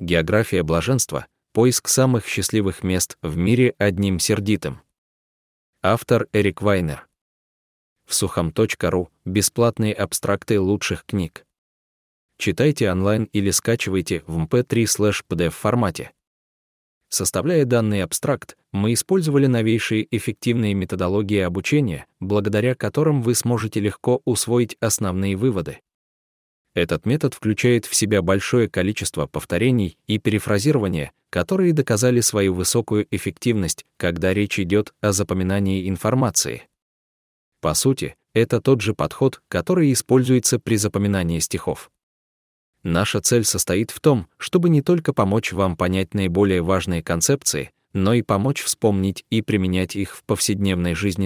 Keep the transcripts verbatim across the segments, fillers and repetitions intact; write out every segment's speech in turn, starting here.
География блаженства. Поиск самых счастливых мест в мире одним сердитым. Автор Эрик Вайнер. В сухом точка ру бесплатные абстракты лучших книг. Читайте онлайн или скачивайте в эм пэ три слэш пи ди эф формате. Составляя данный абстракт, мы использовали новейшие эффективные методологии обучения, благодаря которым вы сможете легко усвоить основные выводы. Этот метод включает в себя большое количество повторений и перефразирования, которые доказали свою высокую эффективность, когда речь идет о запоминании информации. По сути, это тот же подход, который используется при запоминании стихов. Наша цель состоит в том, чтобы не только помочь вам понять наиболее важные концепции, но и помочь вспомнить и применять их в повседневной жизни.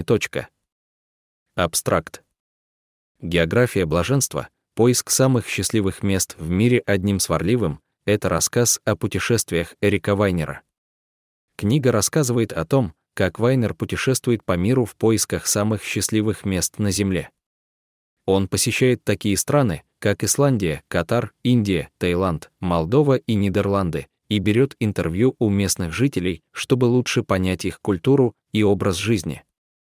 Абстракт. География блаженства. Поиск самых счастливых мест в мире одним сварливым — это рассказ о путешествиях Эрика Вайнера. Книга рассказывает о том, как Вайнер путешествует по миру в поисках самых счастливых мест на Земле. Он посещает такие страны, как Исландия, Катар, Индия, Таиланд, Молдова и Нидерланды, и берет интервью у местных жителей, чтобы лучше понять их культуру и образ жизни.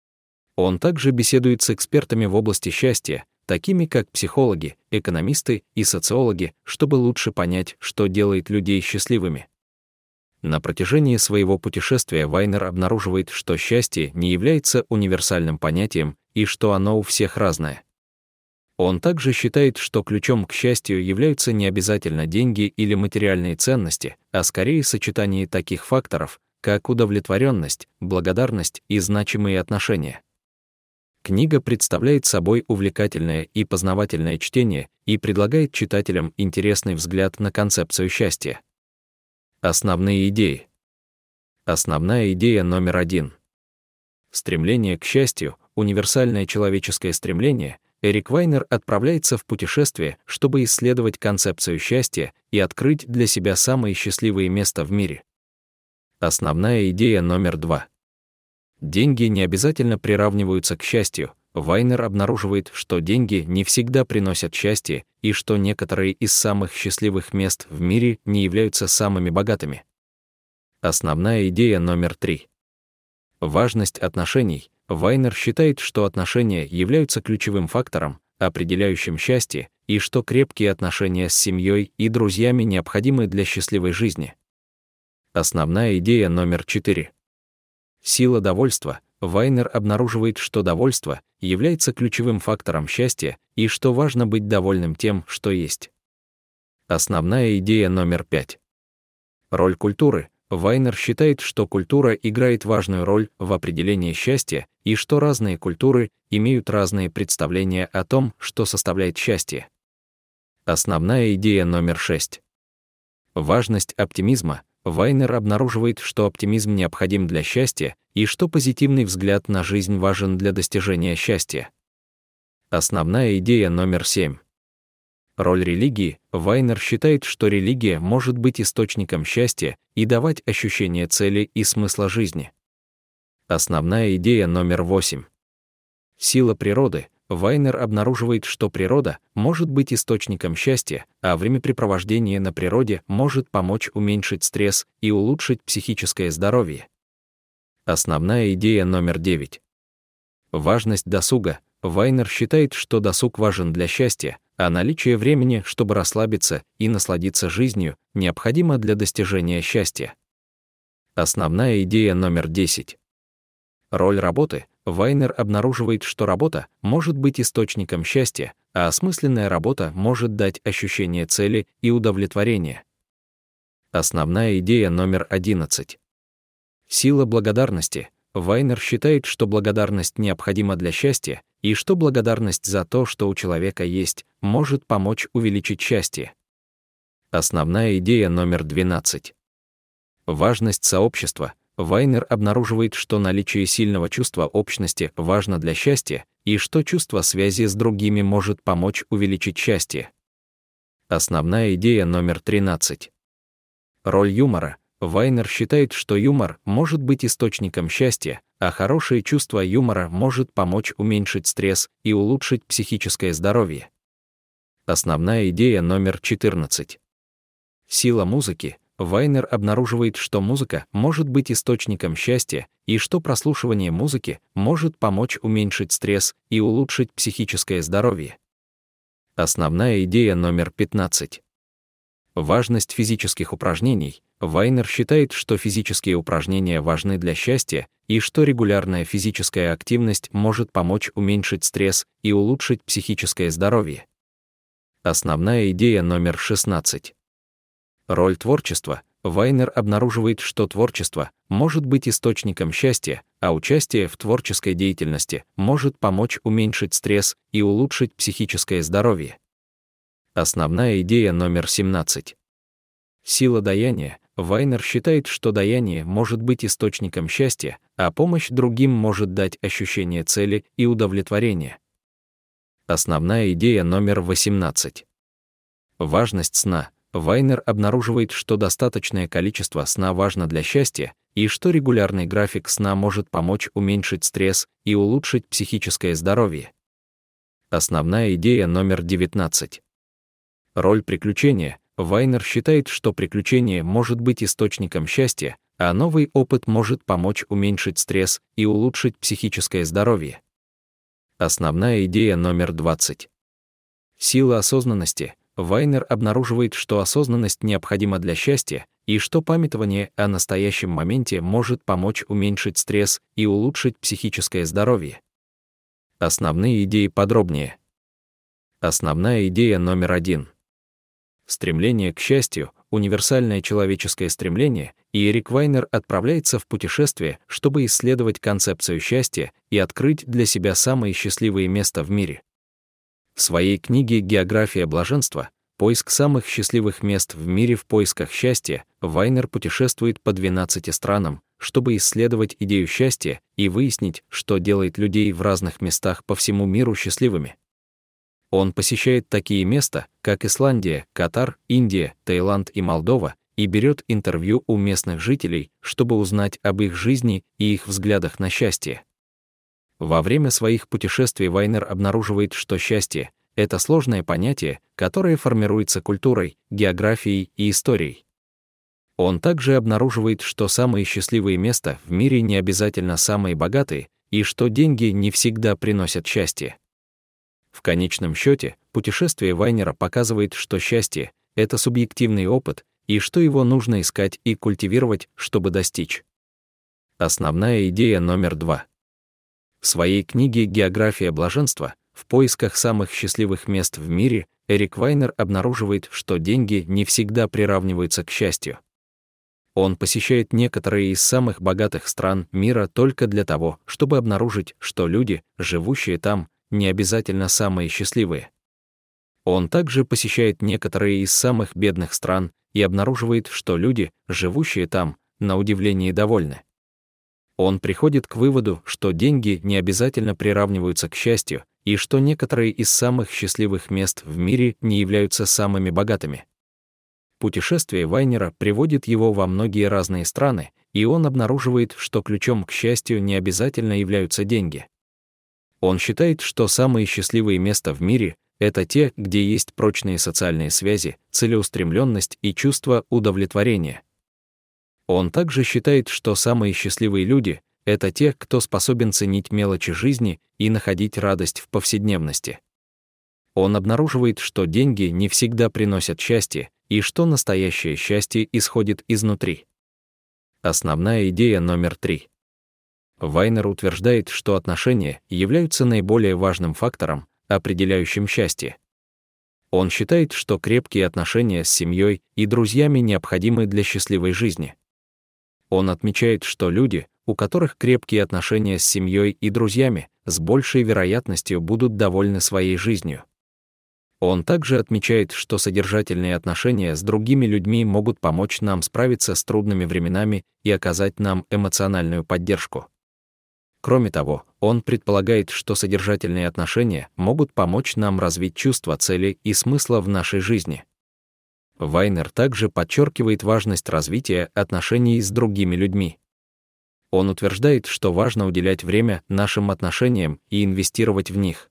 Он также беседует с экспертами в области счастья, такими как психологи, экономисты и социологи, чтобы лучше понять, что делает людей счастливыми. На протяжении своего путешествия Вайнер обнаруживает, что счастье не является универсальным понятием и что оно у всех разное. Он также считает, что ключом к счастью являются не обязательно деньги или материальные ценности, а скорее сочетание таких факторов, как удовлетворенность, благодарность и значимые отношения. Книга представляет собой увлекательное и познавательное чтение и предлагает читателям интересный взгляд на концепцию счастья. Основные идеи. Основная идея номер один. Стремление к счастью, универсальное человеческое стремление. Эрик Вайнер отправляется в путешествие, чтобы исследовать концепцию счастья и открыть для себя самые счастливые места в мире. Основная идея номер два. Деньги не обязательно приравниваются к счастью. Вайнер обнаруживает, что деньги не всегда приносят счастье и что некоторые из самых счастливых мест в мире не являются самыми богатыми. Основная идея номер три. Важность отношений. Вайнер считает, что отношения являются ключевым фактором, определяющим счастье, и что крепкие отношения с семьей и друзьями необходимы для счастливой жизни. Основная идея номер четыре. Сила довольства. Вайнер обнаруживает, что довольство является ключевым фактором счастья и что важно быть довольным тем, что есть. Основная идея номер пять. Роль культуры. Вайнер считает, что культура играет важную роль в определении счастья и что разные культуры имеют разные представления о том, что составляет счастье. Основная идея номер шесть. Важность оптимизма. Вайнер обнаруживает, что оптимизм необходим для счастья и что позитивный взгляд на жизнь важен для достижения счастья. Основная идея номер семь. Роль религии. Вайнер считает, что религия может быть источником счастья и давать ощущение цели и смысла жизни. Основная идея номер восемь. Сила природы. Вайнер обнаруживает, что природа может быть источником счастья, а времяпрепровождение на природе может помочь уменьшить стресс и улучшить психическое здоровье. Основная идея номер девять. Важность досуга. Вайнер считает, что досуг важен для счастья, а наличие времени, чтобы расслабиться и насладиться жизнью, необходимо для достижения счастья. Основная идея номер десять. Роль работы. Вайнер обнаруживает, что работа может быть источником счастья, а осмысленная работа может дать ощущение цели и удовлетворения. Основная идея номер одиннадцать. Сила благодарности. Вайнер считает, что благодарность необходима для счастья и что благодарность за то, что у человека есть, может помочь увеличить счастье. Основная идея номер двенадцать. Важность сообщества. Вайнер обнаруживает, что наличие сильного чувства общности важно для счастья и что чувство связи с другими может помочь увеличить счастье. Основная идея номер тринадцать. Роль юмора. Вайнер считает, что юмор может быть источником счастья, а хорошее чувство юмора может помочь уменьшить стресс и улучшить психическое здоровье. Основная идея номер четырнадцать. Сила музыки. Вайнер обнаруживает, что музыка может быть источником счастья и что прослушивание музыки может помочь уменьшить стресс и улучшить психическое здоровье. Основная идея номер пятнадцать. Важность физических упражнений. Вайнер считает, что физические упражнения важны для счастья и что регулярная физическая активность может помочь уменьшить стресс и улучшить психическое здоровье. Основная идея номер шестнадцать. Роль творчества. Вайнер обнаруживает, что творчество может быть источником счастья, а участие в творческой деятельности может помочь уменьшить стресс и улучшить психическое здоровье. Основная идея номер семнадцать. Сила даяния. Вайнер считает, что даяние может быть источником счастья, а помощь другим может дать ощущение цели и удовлетворения. Основная идея номер восемнадцать. Важность сна. Вайнер обнаруживает, что достаточное количество сна важно для счастья и что регулярный график сна может помочь уменьшить стресс и улучшить психическое здоровье. Основная идея номер девятнадцать. Роль приключения. Вайнер считает, что приключение может быть источником счастья, а новый опыт может помочь уменьшить стресс и улучшить психическое здоровье. Основная идея номер двадцать. Сила осознанности. Вайнер обнаруживает, что осознанность необходима для счастья и что памятование о настоящем моменте может помочь уменьшить стресс и улучшить психическое здоровье. Основные идеи подробнее. Основная идея номер один. Стремление к счастью — универсальное человеческое стремление, и Эрик Вайнер отправляется в путешествие, чтобы исследовать концепцию счастья и открыть для себя самые счастливые места в мире. В своей книге «География блаженства. Поиск самых счастливых мест в мире в поисках счастья» Вайнер путешествует по двенадцати странам, чтобы исследовать идею счастья и выяснить, что делает людей в разных местах по всему миру счастливыми. Он посещает такие места, как Исландия, Катар, Индия, Таиланд и Молдова, и берет интервью у местных жителей, чтобы узнать об их жизни и их взглядах на счастье. Во время своих путешествий Вайнер обнаруживает, что счастье — это сложное понятие, которое формируется культурой, географией и историей. Он также обнаруживает, что самые счастливые места в мире не обязательно самые богатые, и что деньги не всегда приносят счастье. В конечном счете, путешествие Вайнера показывает, что счастье — это субъективный опыт, и что его нужно искать и культивировать, чтобы достичь. Основная идея номер два. В своей книге «География блаженства. В поисках самых счастливых мест в мире» Эрик Вайнер обнаруживает, что деньги не всегда приравниваются к счастью. Он посещает некоторые из самых богатых стран мира только для того, чтобы обнаружить, что люди, живущие там, не обязательно самые счастливые. Он также посещает некоторые из самых бедных стран и обнаруживает, что люди, живущие там, на удивление довольны. Он приходит к выводу, что деньги не обязательно приравниваются к счастью, и что некоторые из самых счастливых мест в мире не являются самыми богатыми. Путешествие Вайнера приводит его во многие разные страны, и он обнаруживает, что ключом к счастью не обязательно являются деньги. Он считает, что самые счастливые места в мире — это те, где есть прочные социальные связи, целеустремленность и чувство удовлетворения. Он также считает, что самые счастливые люди — это те, кто способен ценить мелочи жизни и находить радость в повседневности. Он обнаруживает, что деньги не всегда приносят счастье, и что настоящее счастье исходит изнутри. Основная идея номер три. Вайнер утверждает, что отношения являются наиболее важным фактором, определяющим счастье. Он считает, что крепкие отношения с семьей и друзьями необходимы для счастливой жизни. Он отмечает, что люди, у которых крепкие отношения с семьей и друзьями, с большей вероятностью будут довольны своей жизнью. Он также отмечает, что содержательные отношения с другими людьми могут помочь нам справиться с трудными временами и оказать нам эмоциональную поддержку. Кроме того, он предполагает, что содержательные отношения могут помочь нам развить чувство цели и смысла в нашей жизни. Вайнер также подчеркивает важность развития отношений с другими людьми. Он утверждает, что важно уделять время нашим отношениям и инвестировать в них.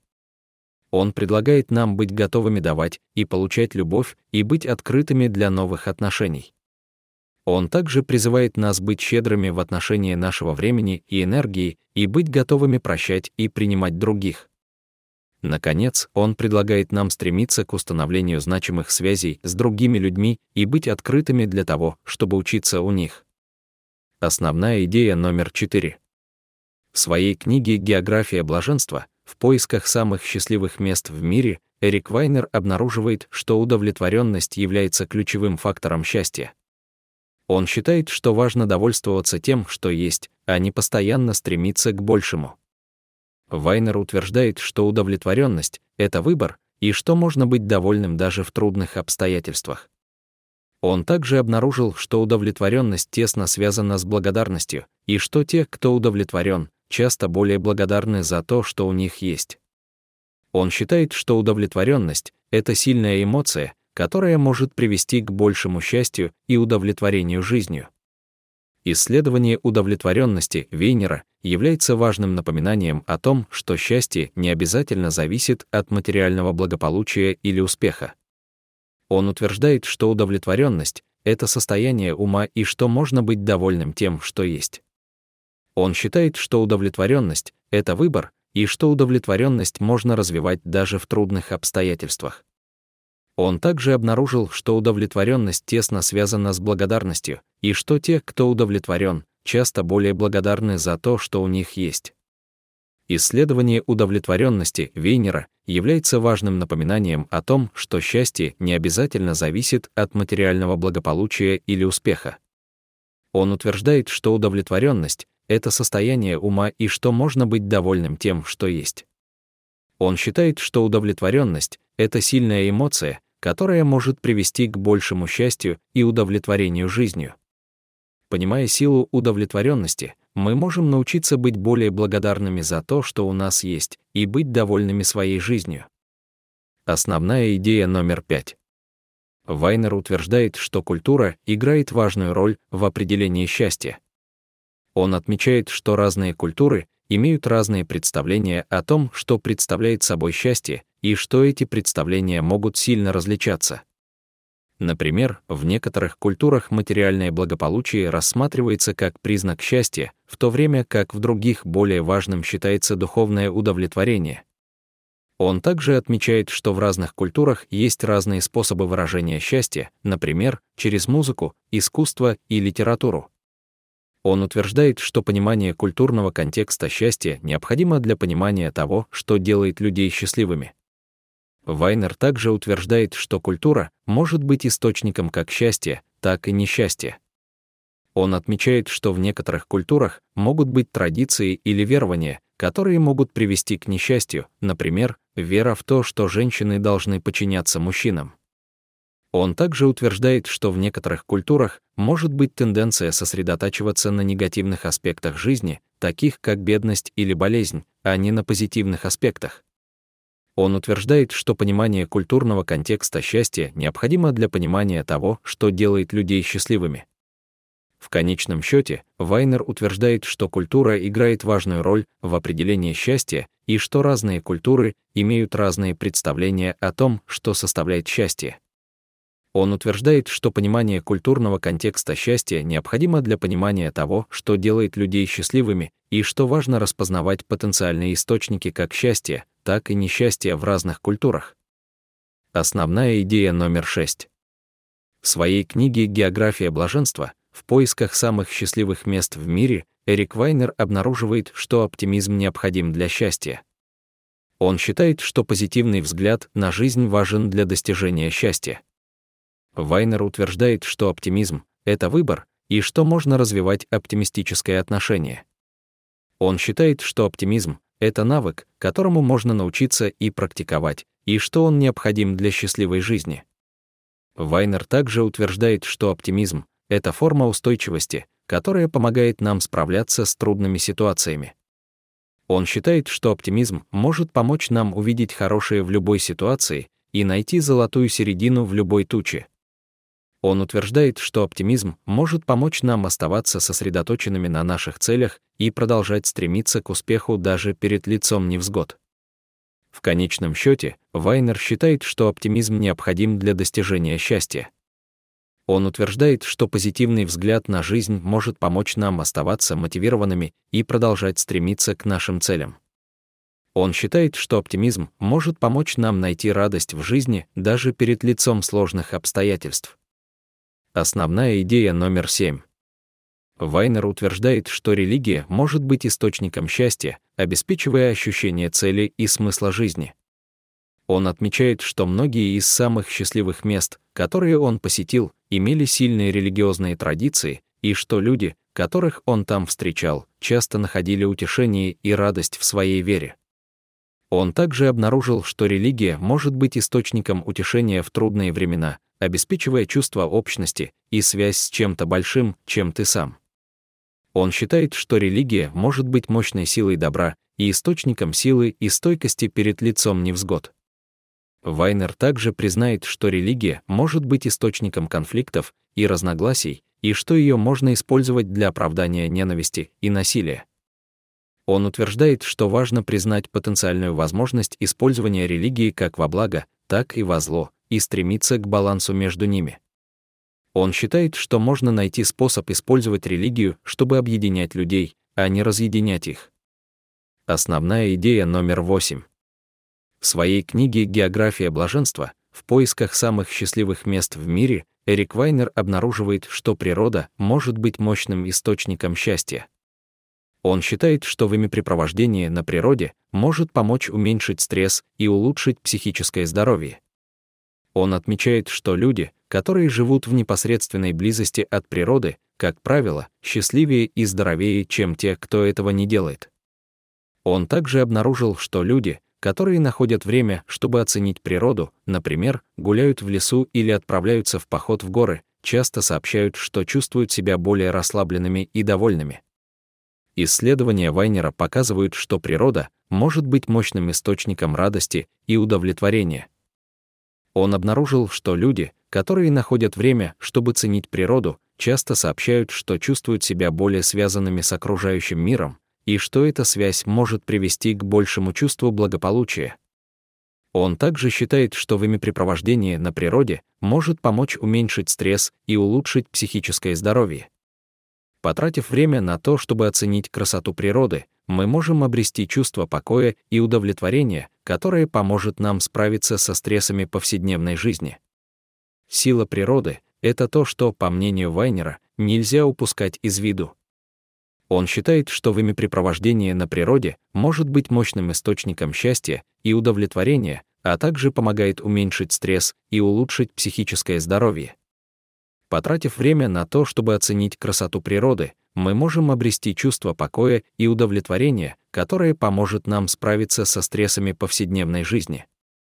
Он предлагает нам быть готовыми давать и получать любовь и быть открытыми для новых отношений. Он также призывает нас быть щедрыми в отношении нашего времени и энергии и быть готовыми прощать и принимать других. Наконец, он предлагает нам стремиться к установлению значимых связей с другими людьми и быть открытыми для того, чтобы учиться у них. Основная идея номер четыре. В своей книге «География блаженства. В поисках самых счастливых мест в мире» Эрик Вайнер обнаруживает, что удовлетворенность является ключевым фактором счастья. Он считает, что важно довольствоваться тем, что есть, а не постоянно стремиться к большему. Вайнер утверждает, что удовлетворенность — это выбор, и что можно быть довольным даже в трудных обстоятельствах. Он также обнаружил, что удовлетворенность тесно связана с благодарностью, и что те, кто удовлетворен, часто более благодарны за то, что у них есть. Он считает, что удовлетворенность — это сильная эмоция, которая может привести к большему счастью и удовлетворению жизнью. Исследование удовлетворенности Вейнера является важным напоминанием о том, что счастье не обязательно зависит от материального благополучия или успеха. Он утверждает, что удовлетворенность — это состояние ума и что можно быть довольным тем, что есть. Он считает, что удовлетворенность — это выбор, и что удовлетворенность можно развивать даже в трудных обстоятельствах. Он также обнаружил, что удовлетворенность тесно связана с благодарностью, и что те, кто удовлетворен, часто более благодарны за то, что у них есть. Исследование удовлетворенности Вейнера является важным напоминанием о том, что счастье не обязательно зависит от материального благополучия или успеха. Он утверждает, что удовлетворенность — это состояние ума и что можно быть довольным тем, что есть. Он считает, что удовлетворенность — это сильная эмоция, которая может привести к большему счастью и удовлетворению жизнью. Понимая силу удовлетворенности, мы можем научиться быть более благодарными за то, что у нас есть, и быть довольными своей жизнью. Основная идея номер пять. Вайнер утверждает, что культура играет важную роль в определении счастья. Он отмечает, что разные культуры имеют разные представления о том, что представляет собой счастье, и что эти представления могут сильно различаться. Например, в некоторых культурах материальное благополучие рассматривается как признак счастья, в то время как в других более важным считается духовное удовлетворение. Он также отмечает, что в разных культурах есть разные способы выражения счастья, например, через музыку, искусство и литературу. Он утверждает, что понимание культурного контекста счастья необходимо для понимания того, что делает людей счастливыми. Вайнер также утверждает, что культура может быть источником как счастья, так и несчастья. Он отмечает, что в некоторых культурах могут быть традиции или верования, которые могут привести к несчастью, например, вера в то, что женщины должны подчиняться мужчинам. Он также утверждает, что в некоторых культурах может быть тенденция сосредотачиваться на негативных аспектах жизни, таких как бедность или болезнь, а не на позитивных аспектах. Он утверждает, что понимание культурного контекста счастья необходимо для понимания того, что делает людей счастливыми. В конечном счете, Вайнер утверждает, что культура играет важную роль в определении счастья и что разные культуры имеют разные представления о том, что составляет счастье. Он утверждает, что понимание культурного контекста счастья необходимо для понимания того, что делает людей счастливыми, и что важно распознавать потенциальные источники как счастья, так и несчастья в разных культурах. Основная идея номер шесть. В своей книге «География блаженства. В поисках самых счастливых мест в мире» Эрик Вайнер обнаруживает, что оптимизм необходим для счастья. Он считает, что позитивный взгляд на жизнь важен для достижения счастья. Вайнер утверждает, что оптимизм — это выбор, и что можно развивать оптимистическое отношение. Он считает, что оптимизм — это навык, которому можно научиться и практиковать, и что он необходим для счастливой жизни. Вайнер также утверждает, что оптимизм — это форма устойчивости, которая помогает нам справляться с трудными ситуациями. Он считает, что оптимизм может помочь нам увидеть хорошее в любой ситуации и найти золотую середину в любой туче. Он утверждает, что оптимизм может помочь нам оставаться сосредоточенными на наших целях и продолжать стремиться к успеху даже перед лицом невзгод. В конечном счете, Вайнер считает, что оптимизм необходим для достижения счастья. Он утверждает, что позитивный взгляд на жизнь может помочь нам оставаться мотивированными и продолжать стремиться к нашим целям. Он считает, что оптимизм может помочь нам найти радость в жизни даже перед лицом сложных обстоятельств. Основная идея номер семь. Вайнер утверждает, что религия может быть источником счастья, обеспечивая ощущение цели и смысла жизни. Он отмечает, что многие из самых счастливых мест, которые он посетил, имели сильные религиозные традиции, и что люди, которых он там встречал, часто находили утешение и радость в своей вере. Он также обнаружил, что религия может быть источником утешения в трудные времена, обеспечивая чувство общности и связь с чем-то большим, чем ты сам. Он считает, что религия может быть мощной силой добра и источником силы и стойкости перед лицом невзгод. Вайнер также признает, что религия может быть источником конфликтов и разногласий, и что ее можно использовать для оправдания ненависти и насилия. Он утверждает, что важно признать потенциальную возможность использования религии как во благо, так и во зло, и стремиться к балансу между ними. Он считает, что можно найти способ использовать религию, чтобы объединять людей, а не разъединять их. Основная идея номер восемь. В своей книге «География блаженства. В поисках самых счастливых мест в мире» Эрик Вайнер обнаруживает, что природа может быть мощным источником счастья. Он считает, что времяпрепровождение на природе может помочь уменьшить стресс и улучшить психическое здоровье. Он отмечает, что люди, которые живут в непосредственной близости от природы, как правило, счастливее и здоровее, чем те, кто этого не делает. Он также обнаружил, что люди, которые находят время, чтобы оценить природу, например, гуляют в лесу или отправляются в поход в горы, часто сообщают, что чувствуют себя более расслабленными и довольными. Исследования Вайнера показывают, что природа может быть мощным источником радости и удовлетворения. Он обнаружил, что люди, которые находят время, чтобы ценить природу, часто сообщают, что чувствуют себя более связанными с окружающим миром, и что эта связь может привести к большему чувству благополучия. Он также считает, что времяпрепровождение на природе может помочь уменьшить стресс и улучшить психическое здоровье. Потратив время на то, чтобы оценить красоту природы, мы можем обрести чувство покоя и удовлетворения, которое поможет нам справиться со стрессами повседневной жизни. Сила природы — это то, что, по мнению Вайнера, нельзя упускать из виду. Он считает, что времяпрепровождение на природе может быть мощным источником счастья и удовлетворения, а также помогает уменьшить стресс и улучшить психическое здоровье. Потратив время на то, чтобы оценить красоту природы, мы можем обрести чувство покоя и удовлетворения, которое поможет нам справиться со стрессами повседневной жизни.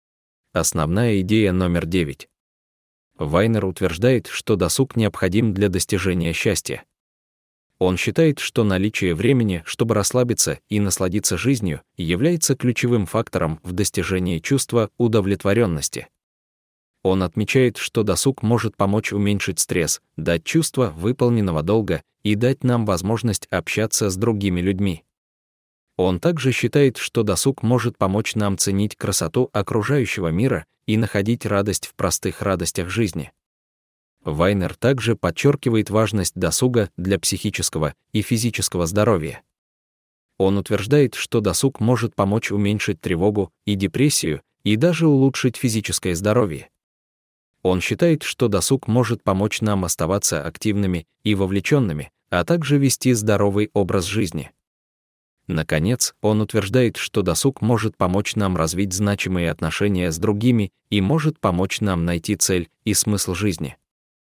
Основная идея номер девять. Вайнер утверждает, что досуг необходим для достижения счастья. Он считает, что наличие времени, чтобы расслабиться и насладиться жизнью, является ключевым фактором в достижении чувства удовлетворенности. Он отмечает, что досуг может помочь уменьшить стресс, дать чувство выполненного долга и дать нам возможность общаться с другими людьми. Он также считает, что досуг может помочь нам ценить красоту окружающего мира и находить радость в простых радостях жизни. Вайнер также подчеркивает важность досуга для психического и физического здоровья. Он утверждает, что досуг может помочь уменьшить тревогу и депрессию и даже улучшить физическое здоровье. Он считает, что досуг может помочь нам оставаться активными и вовлеченными, а также вести здоровый образ жизни. Наконец, он утверждает, что досуг может помочь нам развить значимые отношения с другими и может помочь нам найти цель и смысл жизни.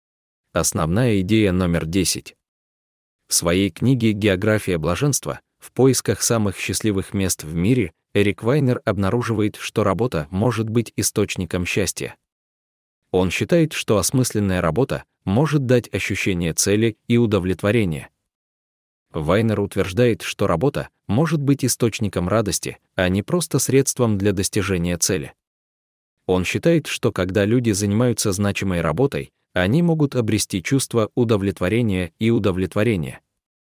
Основная идея номер десять. В своей книге «География блаженства. В поисках самых счастливых мест в мире» Эрик Вайнер обнаруживает, что работа может быть источником счастья. Он считает, что осмысленная работа может дать ощущение цели и удовлетворения. Вайнер утверждает, что работа может быть источником радости, а не просто средством для достижения цели. Он считает, что когда люди занимаются значимой работой, они могут обрести чувство удовлетворения и удовлетворения.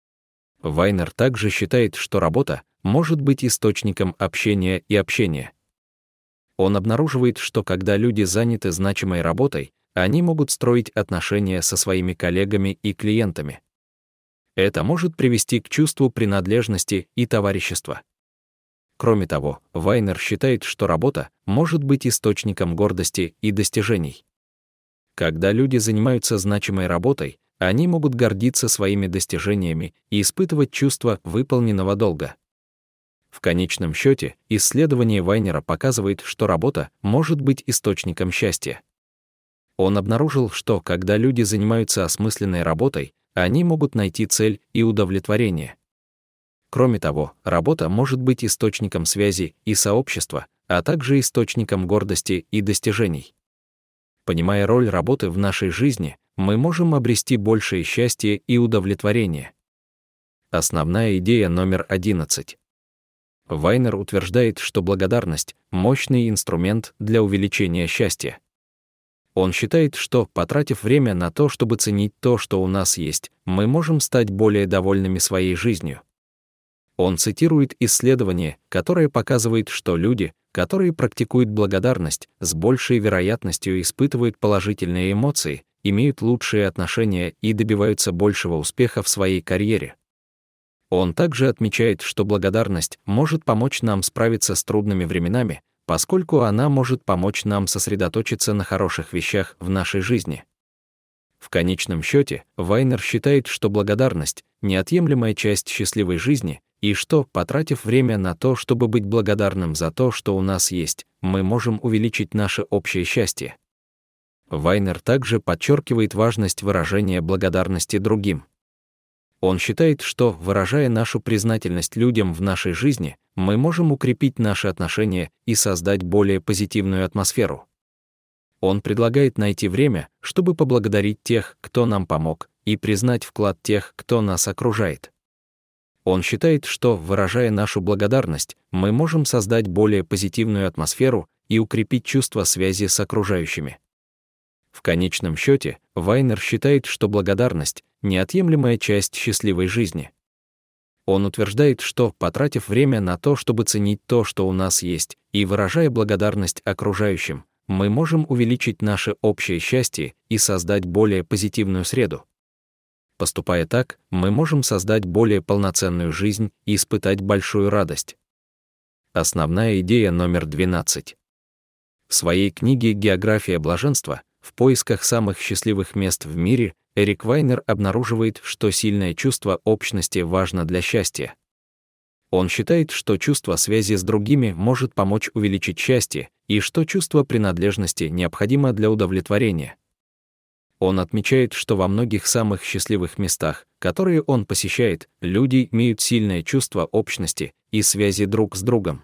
Вайнер также считает, что работа может быть источником общения и общения. Он обнаруживает, что когда люди заняты значимой работой, они могут строить отношения со своими коллегами и клиентами. Это может привести к чувству принадлежности и товарищества. Кроме того, Вайнер считает, что работа может быть источником гордости и достижений. Когда люди занимаются значимой работой, они могут гордиться своими достижениями и испытывать чувство выполненного долга. В конечном счете, исследование Вайнера показывает, что работа может быть источником счастья. Он обнаружил, что когда люди занимаются осмысленной работой, они могут найти цель и удовлетворение. Кроме того, работа может быть источником связи и сообщества, а также источником гордости и достижений. Понимая роль работы в нашей жизни, мы можем обрести большее счастье и удовлетворение. Основная идея номер одиннадцать. Вайнер утверждает, что благодарность — мощный инструмент для увеличения счастья. Он считает, что, потратив время на то, чтобы ценить то, что у нас есть, мы можем стать более довольными своей жизнью. Он цитирует исследование, которое показывает, что люди, которые практикуют благодарность, с большей вероятностью испытывают положительные эмоции, имеют лучшие отношения и добиваются большего успеха в своей карьере. Он также отмечает, что благодарность может помочь нам справиться с трудными временами, поскольку она может помочь нам сосредоточиться на хороших вещах в нашей жизни. В конечном счете, Вайнер считает, что благодарность — неотъемлемая часть счастливой жизни, и что, потратив время на то, чтобы быть благодарным за то, что у нас есть, мы можем увеличить наше общее счастье. Вайнер также подчеркивает важность выражения благодарности другим. Он считает, что, выражая нашу признательность людям в нашей жизни, мы можем укрепить наши отношения и создать более позитивную атмосферу. Он предлагает найти время, чтобы поблагодарить тех, кто нам помог, и признать вклад тех, кто нас окружает. Он считает, что, выражая нашу благодарность, мы можем создать более позитивную атмосферу и укрепить чувство связи с окружающими. В конечном счете, Вайнер считает, что благодарность — неотъемлемая часть счастливой жизни. Он утверждает, что, потратив время на то, чтобы ценить то, что у нас есть, и выражая благодарность окружающим, мы можем увеличить наше общее счастье и создать более позитивную среду. Поступая так, мы можем создать более полноценную жизнь и испытать большую радость. Основная идея номер двенадцать. В своей книге «География блаженства. В поисках самых счастливых мест в мире» Эрик Вайнер обнаруживает, что сильное чувство общности важно для счастья. Он считает, что чувство связи с другими может помочь увеличить счастье, и что чувство принадлежности необходимо для удовлетворения. Он отмечает, что во многих самых счастливых местах, которые он посещает, люди имеют сильное чувство общности и связи друг с другом.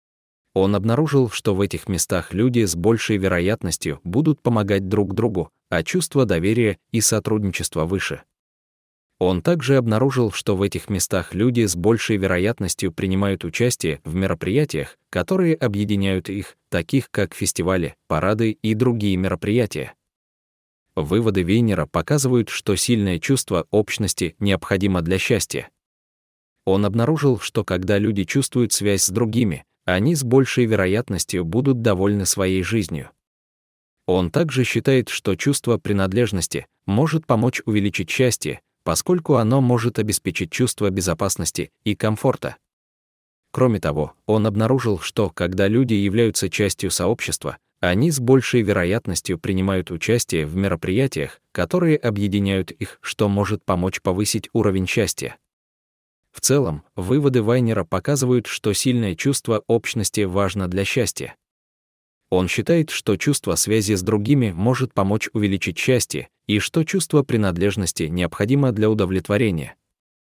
Он обнаружил, что в этих местах люди с большей вероятностью будут помогать друг другу, а чувство доверия и сотрудничества выше. Он также обнаружил, что в этих местах люди с большей вероятностью принимают участие в мероприятиях, которые объединяют их, таких как фестивали, парады и другие мероприятия. Выводы Вайнера показывают, что сильное чувство общности необходимо для счастья. Он обнаружил, что когда люди чувствуют связь с другими, они с большей вероятностью будут довольны своей жизнью. Он также считает, что чувство принадлежности может помочь увеличить счастье, поскольку оно может обеспечить чувство безопасности и комфорта. Кроме того, он обнаружил, что когда люди являются частью сообщества, они с большей вероятностью принимают участие в мероприятиях, которые объединяют их, что может помочь повысить уровень счастья. В целом, выводы Вайнера показывают, что сильное чувство общности важно для счастья. Он считает, что чувство связи с другими может помочь увеличить счастье, и что чувство принадлежности необходимо для удовлетворения.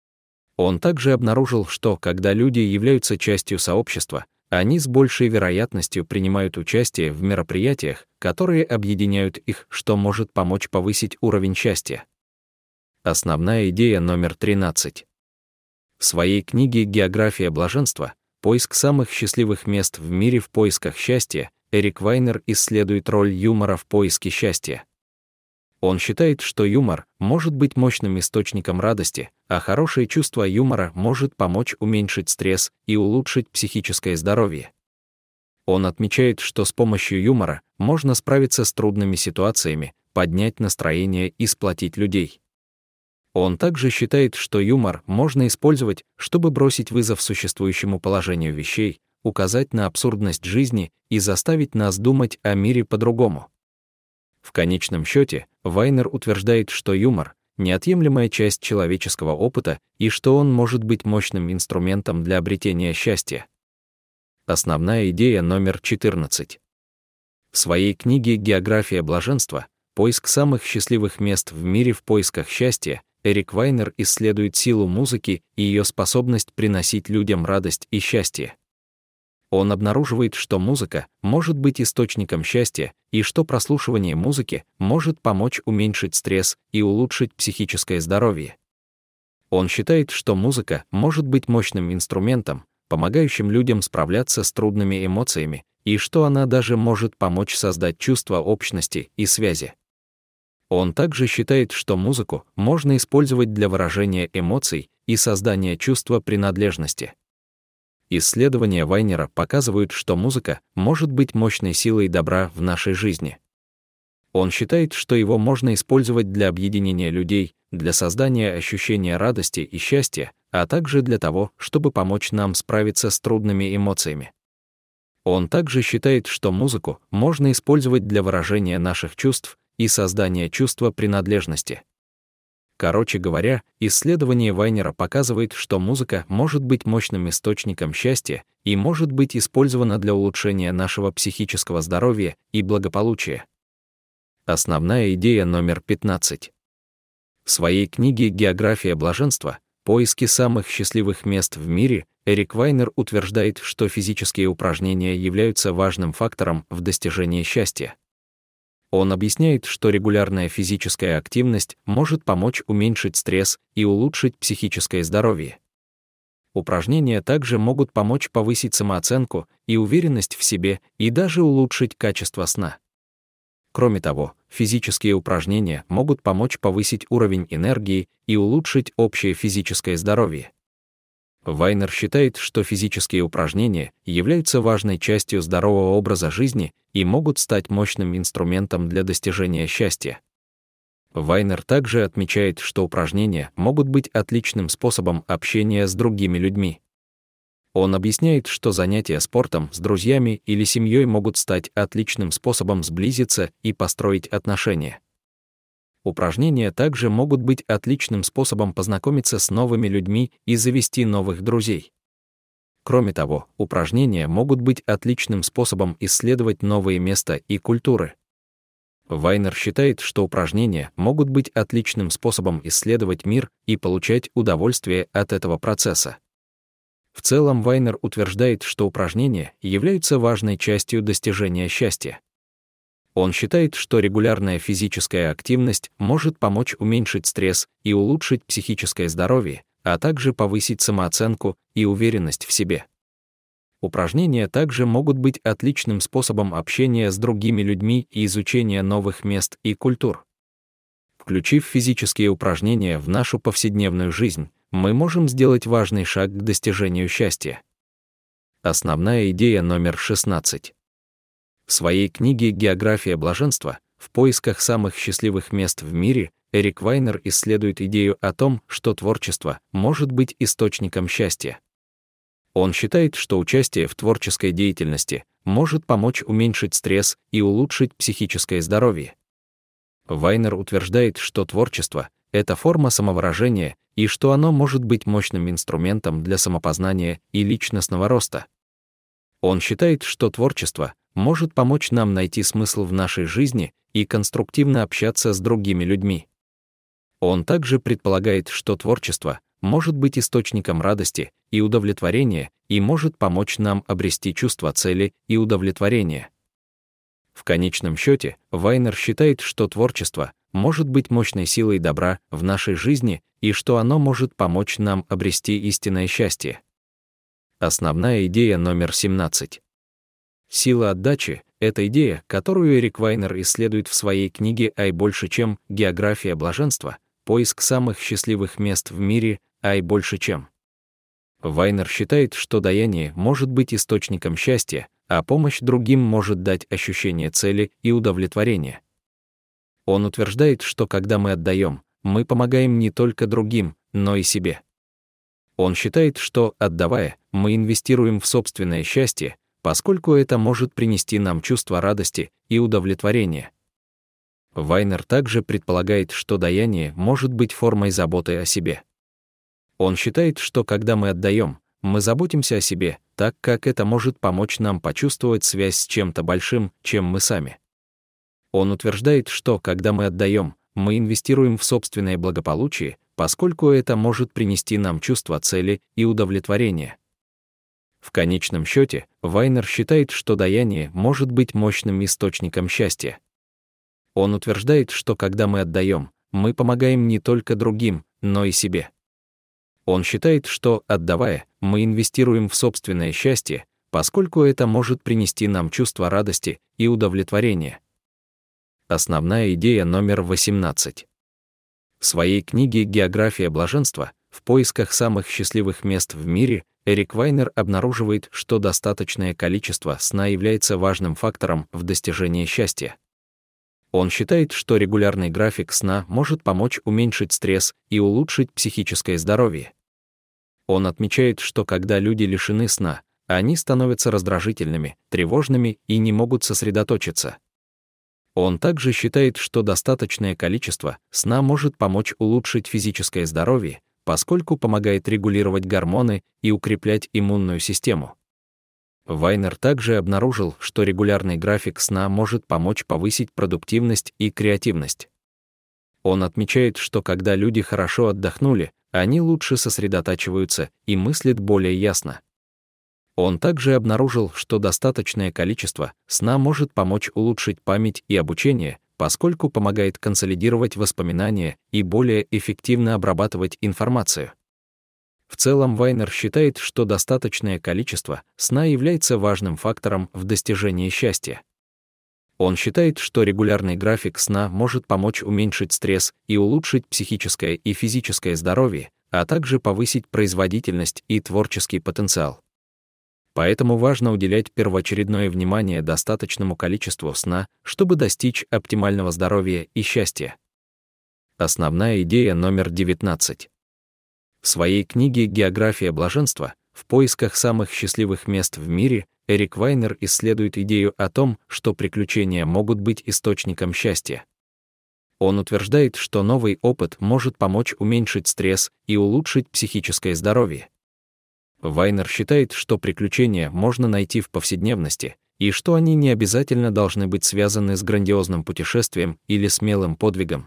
Он также обнаружил, что когда люди являются частью сообщества, они с большей вероятностью принимают участие в мероприятиях, которые объединяют их, что может помочь повысить уровень счастья. Основная идея номер тринадцать. В своей книге «География блаженства. Поиск самых счастливых мест в мире в поисках счастья» Эрик Вайнер исследует роль юмора в поиске счастья. Он считает, что юмор может быть мощным источником радости, а хорошее чувство юмора может помочь уменьшить стресс и улучшить психическое здоровье. Он отмечает, что с помощью юмора можно справиться с трудными ситуациями, поднять настроение и сплотить людей. Он также считает, что юмор можно использовать, чтобы бросить вызов существующему положению вещей, указать на абсурдность жизни и заставить нас думать о мире по-другому. В конечном счете, Вайнер утверждает, что юмор — неотъемлемая часть человеческого опыта и что он может быть мощным инструментом для обретения счастья. Основная идея номер четырнадцать. В своей книге «География блаженства. Поиск самых счастливых мест в мире в поисках счастья» Эрик Вайнер исследует силу музыки и ее способность приносить людям радость и счастье. Он обнаруживает, что музыка может быть источником счастья и что прослушивание музыки может помочь уменьшить стресс и улучшить психическое здоровье. Он считает, что музыка может быть мощным инструментом, помогающим людям справляться с трудными эмоциями, и что она даже может помочь создать чувство общности и связи. Он также считает, что музыку можно использовать для выражения эмоций и создания чувства принадлежности. Исследования Вайнера показывают, что музыка может быть мощной силой добра в нашей жизни. Он считает, что его можно использовать для объединения людей, для создания ощущения радости и счастья, а также для того, чтобы помочь нам справиться с трудными эмоциями. Он также считает, что музыку можно использовать для выражения наших чувств и создания чувства принадлежности. Короче говоря, исследование Вайнера показывает, что музыка может быть мощным источником счастья и может быть использована для улучшения нашего психического здоровья и благополучия. Основная идея номер пятнадцать. В своей книге «География блаженства. Поиски самых счастливых мест в мире» Эрик Вайнер утверждает, что физические упражнения являются важным фактором в достижении счастья. Он объясняет, что регулярная физическая активность может помочь уменьшить стресс и улучшить психическое здоровье. Упражнения также могут помочь повысить самооценку и уверенность в себе и даже улучшить качество сна. Кроме того, физические упражнения могут помочь повысить уровень энергии и улучшить общее физическое здоровье. Вайнер считает, что физические упражнения являются важной частью здорового образа жизни и могут стать мощным инструментом для достижения счастья. Вайнер также отмечает, что упражнения могут быть отличным способом общения с другими людьми. Он объясняет, что занятия спортом с друзьями или семьей могут стать отличным способом сблизиться и построить отношения. Упражнения также могут быть отличным способом познакомиться с новыми людьми и завести новых друзей. Кроме того, упражнения могут быть отличным способом исследовать новые места и культуры. Вайнер считает, что упражнения могут быть отличным способом исследовать мир и получать удовольствие от этого процесса. В целом, Вайнер утверждает, что упражнения являются важной частью достижения счастья. Он считает, что регулярная физическая активность может помочь уменьшить стресс и улучшить психическое здоровье, а также повысить самооценку и уверенность в себе. Упражнения также могут быть отличным способом общения с другими людьми и изучения новых мест и культур. Включив физические упражнения в нашу повседневную жизнь, мы можем сделать важный шаг к достижению счастья. Основная идея номер шестнадцать. В своей книге «География блаженства. В поисках самых счастливых мест в мире» Эрик Вайнер исследует идею о том, что творчество может быть источником счастья. Он считает, что участие в творческой деятельности может помочь уменьшить стресс и улучшить психическое здоровье. Вайнер утверждает, что творчество — это форма самовыражения и что оно может быть мощным инструментом для самопознания и личностного роста. Он считает, что творчество может помочь нам найти смысл в нашей жизни и конструктивно общаться с другими людьми. Он также предполагает, что творчество может быть источником радости и удовлетворения и может помочь нам обрести чувство цели и удовлетворения. В конечном счете, Вайнер считает, что творчество может быть мощной силой добра в нашей жизни и что оно может помочь нам обрести истинное счастье. Основная идея номер семнадцать. Сила отдачи — это идея, которую Эрик Вайнер исследует в своей книге «Ай больше чем. География блаженства. Поиск самых счастливых мест в мире. Ай больше чем». Вайнер считает, что даяние может быть источником счастья, а помощь другим может дать ощущение цели и удовлетворения. Он утверждает, что когда мы отдаем, мы помогаем не только другим, но и себе. Он считает, что, отдавая, мы инвестируем в собственное счастье, поскольку это может принести нам чувство радости и удовлетворения. Вайнер также предполагает, что даяние может быть формой заботы о себе. Он считает, что когда мы отдаем, мы заботимся о себе, так как это может помочь нам почувствовать связь с чем-то большим, чем мы сами. Он утверждает, что когда мы отдаем, мы инвестируем в собственное благополучие, поскольку это может принести нам чувство цели и удовлетворения. В конечном счете, Вайнер считает, что даяние может быть мощным источником счастья. Он утверждает, что когда мы отдаем, мы помогаем не только другим, но и себе. Он считает, что, отдавая, мы инвестируем в собственное счастье, поскольку это может принести нам чувство радости и удовлетворения. Основная идея номер восемнадцать. В своей книге «География блаженства. В поисках самых счастливых мест в мире» Эрик Вайнер обнаруживает, что достаточное количество сна является важным фактором в достижении счастья. Он считает, что регулярный график сна может помочь уменьшить стресс и улучшить психическое здоровье. Он отмечает, что когда люди лишены сна, они становятся раздражительными, тревожными и не могут сосредоточиться. Он также считает, что достаточное количество сна может помочь улучшить физическое здоровье, поскольку помогает регулировать гормоны и укреплять иммунную систему. Вайнер также обнаружил, что регулярный график сна может помочь повысить продуктивность и креативность. Он отмечает, что когда люди хорошо отдохнули, они лучше сосредотачиваются и мыслят более ясно. Он также обнаружил, что достаточное количество сна может помочь улучшить память и обучение, поскольку помогает консолидировать воспоминания и более эффективно обрабатывать информацию. В целом, Вайнер считает, что достаточное количество сна является важным фактором в достижении счастья. Он считает, что регулярный график сна может помочь уменьшить стресс и улучшить психическое и физическое здоровье, а также повысить производительность и творческий потенциал. Поэтому важно уделять первоочередное внимание достаточному количеству сна, чтобы достичь оптимального здоровья и счастья. Основная идея номер девятнадцать. В своей книге «География блаженства. В поисках самых счастливых мест в мире» Эрик Вайнер исследует идею о том, что приключения могут быть источником счастья. Он утверждает, что новый опыт может помочь уменьшить стресс и улучшить психическое здоровье. Вайнер считает, что приключения можно найти в повседневности, и что они не обязательно должны быть связаны с грандиозным путешествием или смелым подвигом.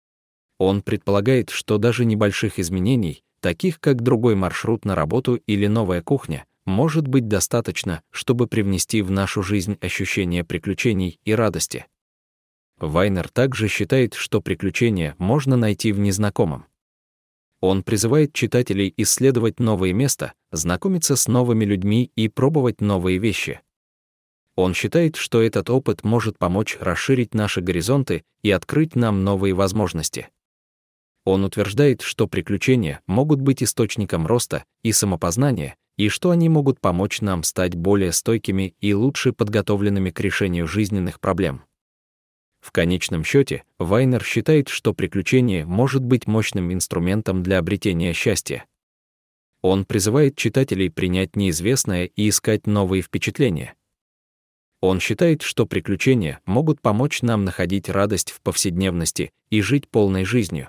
Он предполагает, что даже небольших изменений, таких как другой маршрут на работу или новая кухня, может быть достаточно, чтобы привнести в нашу жизнь ощущение приключений и радости. Вайнер также считает, что приключения можно найти в незнакомом. Он призывает читателей исследовать новые места, знакомиться с новыми людьми и пробовать новые вещи. Он считает, что этот опыт может помочь расширить наши горизонты и открыть нам новые возможности. Он утверждает, что приключения могут быть источником роста и самопознания, и что они могут помочь нам стать более стойкими и лучше подготовленными к решению жизненных проблем. В конечном счете, Вайнер считает, что приключение может быть мощным инструментом для обретения счастья. Он призывает читателей принять неизвестное и искать новые впечатления. Он считает, что приключения могут помочь нам находить радость в повседневности и жить полной жизнью.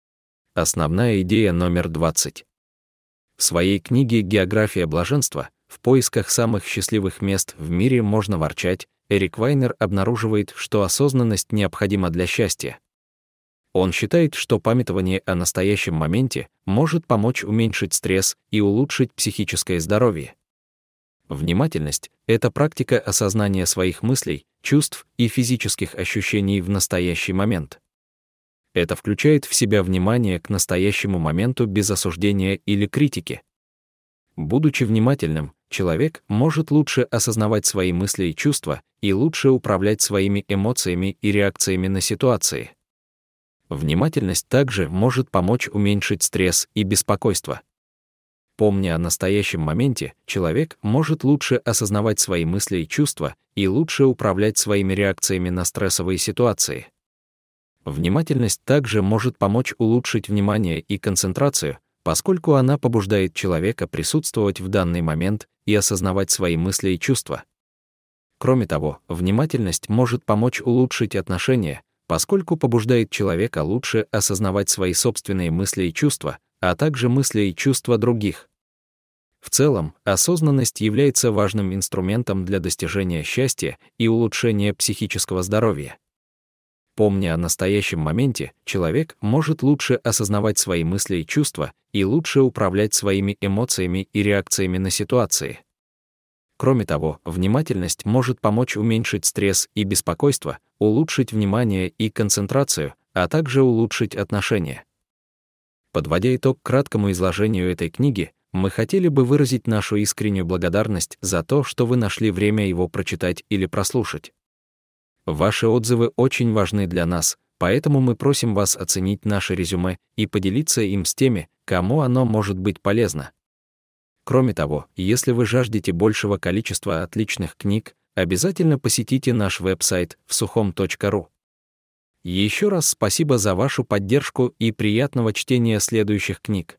Основная идея номер двадцать. В своей книге «География блаженства. В поисках самых счастливых мест в мире можно ворчать» Эрик Вайнер обнаруживает, что осознанность необходима для счастья. Он считает, что памятование о настоящем моменте может помочь уменьшить стресс и улучшить психическое здоровье. Внимательность — это практика осознания своих мыслей, чувств и физических ощущений в настоящий момент. Это включает в себя внимание к настоящему моменту без осуждения или критики. Будучи внимательным, человек может лучше осознавать свои мысли и чувства и лучше управлять своими эмоциями и реакциями на ситуации. Внимательность также может помочь уменьшить стресс и беспокойство. Помня о настоящем моменте, человек может лучше осознавать свои мысли и чувства и лучше управлять своими реакциями на стрессовые ситуации. Внимательность также может помочь улучшить внимание и концентрацию, поскольку она побуждает человека присутствовать в данный момент и осознавать свои мысли и чувства. Кроме того, внимательность может помочь улучшить отношения, поскольку побуждает человека лучше осознавать свои собственные мысли и чувства, а также мысли и чувства других. В целом, осознанность является важным инструментом для достижения счастья и улучшения психического здоровья. Помня о настоящем моменте, человек может лучше осознавать свои мысли и чувства и лучше управлять своими эмоциями и реакциями на ситуации. Кроме того, внимательность может помочь уменьшить стресс и беспокойство, улучшить внимание и концентрацию, а также улучшить отношения. Подводя итог краткому изложению этой книги, мы хотели бы выразить нашу искреннюю благодарность за то, что вы нашли время его прочитать или прослушать. Ваши отзывы очень важны для нас, поэтому мы просим вас оценить наше резюме и поделиться им с теми, кому оно может быть полезно. Кроме того, если вы жаждете большего количества отличных книг, обязательно посетите наш веб-сайт всухом точка ру. Еще раз спасибо за вашу поддержку и приятного чтения следующих книг.